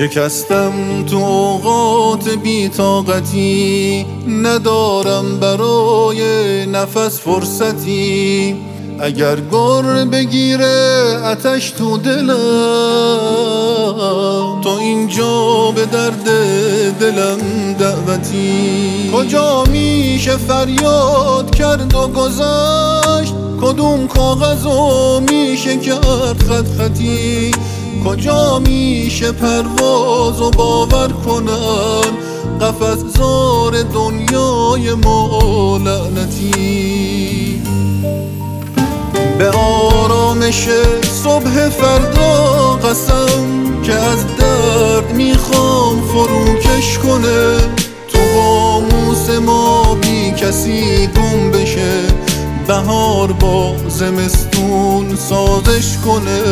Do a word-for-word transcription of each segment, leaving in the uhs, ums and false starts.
شکستم تو اوقات بی‌طاقتی، ندارم برای نفس فرصتی. اگر گر بگیره آتش تو دلم، تا اینجا به درد دلم دعوتی. کجا میشه فریاد کرد و گذشت، کدوم کاغذو میشه کرد خط خطی. کجا میشه پرواز و باور کنن قفس زار دنیای ما لعنتی. به آرامش صبح فردا قسم که از درد میخوام فروکش کنه، تو قاموس ما بی کسی گم بشه، بهار با زمستون سازش کنه.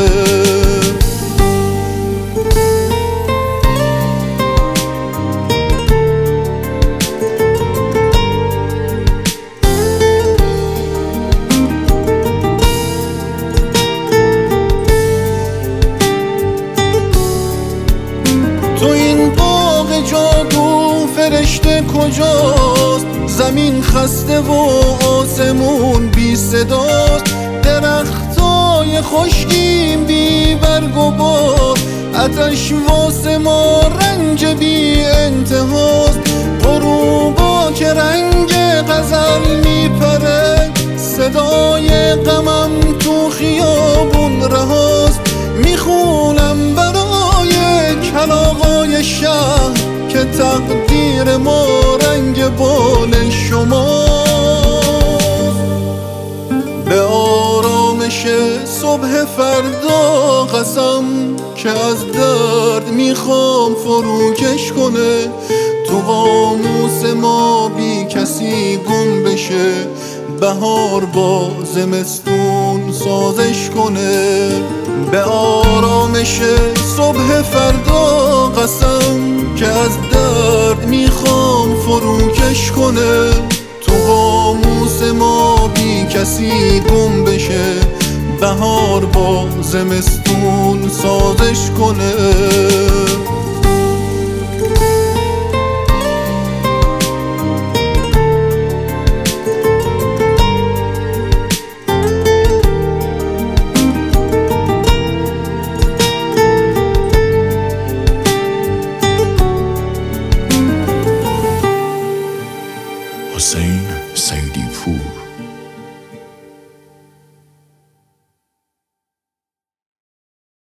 تو این باغ جادو فرشته کجاست؟ زمین خسته و آسمون بی صداست، درختای خشکیم بی برگ و بار، آتش واسه ما رنج بی انتهاست. غروبا که رنگ غزل میپره، صدای غمم تو خیابون رهاست. میخونم برای کلاغای شهر که تقدیر ما رنگ بال شماست. به آرامش صبح فردا قسم که از درد میخوام فروکش کنه، تو قاموس ما بی کسی گم بشه، بهار با زمستون سازش کنه. به آرامش صبح فردا قسم که از درد میخوام فروکش کنه، تو قاموس ما بی کسی گم بشه، بهار با زمستون سازش کنه.